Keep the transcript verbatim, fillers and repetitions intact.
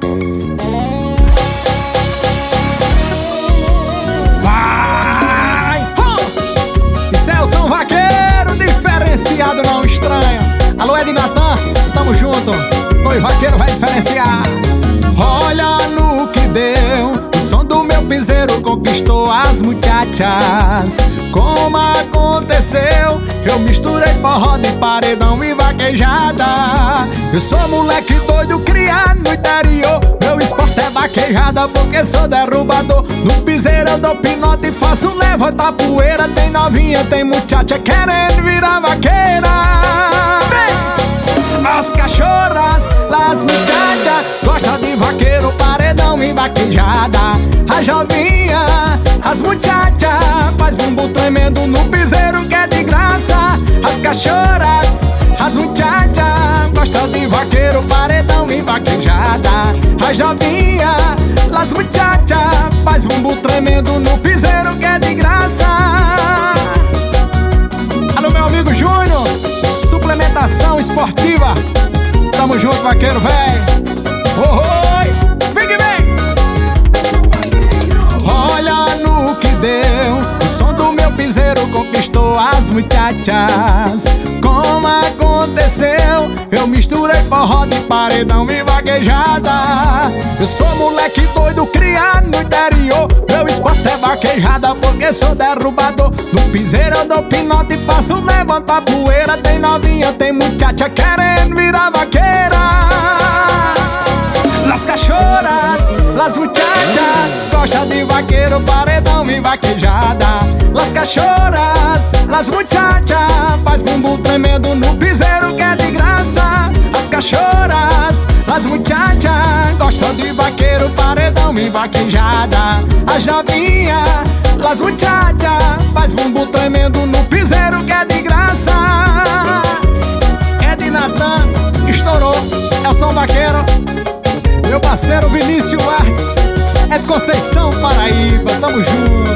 Vai! Huh! Isso é o som vaqueiro, diferenciado, não estranho. Alô, Ed Natan, tamo junto. Oi, vaqueiro vai diferenciar. Olha no que deu, o som do meu piseiro conquistou as muchachas. Como aconteceu? Eu misturei forró de paredão e vaquejada. Eu sou moleque doido, criado no interior. Meu esporte é vaquejada porque sou derrubador. No piseiro eu dou pinote e faço levantar poeira. Tem novinha, tem muchacha querendo virar vaqueira. As cachorras, las muchachas gostam de vaqueiro, paredão e vaquejada. A jovinha, as muchachas faz bumbum tremendo no piseiro que é de graça. As cachorras, as muchachas gostam de vaqueiro, paredão e vaquejada. A jovinha, las muchachas faz bumbum tremendo no piseiro que é de graça. Alô, meu amigo Júnior, suplementação esportiva. Tamo junto, vaqueiro, véi. Oi, vem que vem. Olha no que deu, o som do meu piseiro conquistou as muchachas. Como aconteceu? Eu misturei forró de paredão e vaquejada. Eu sou moleque doido, criado no interior. Meu esporte é vaquejada porque sou derrubador. No piseiro eu dou pinote e faço levantar poeira. Tem novinha, tem muchacha querendo virar vaqueira. Las cachorras, las muchachas gostam de vaqueiro, paredão e vaquejada. Las cachorras, las muchachas faz bumbum tremendo no piseiro que é de graça. As cachorras, las muchachas gostam de vaqueiro, paredão e vaquejada. As novinha, las muchachas faz bumbum tremendo no piseiro que é de graça. Ed Natan estourou, é o som vaqueiro. Meu parceiro Vinícius Artes, é de Conceição, Paraíba, tamo junto.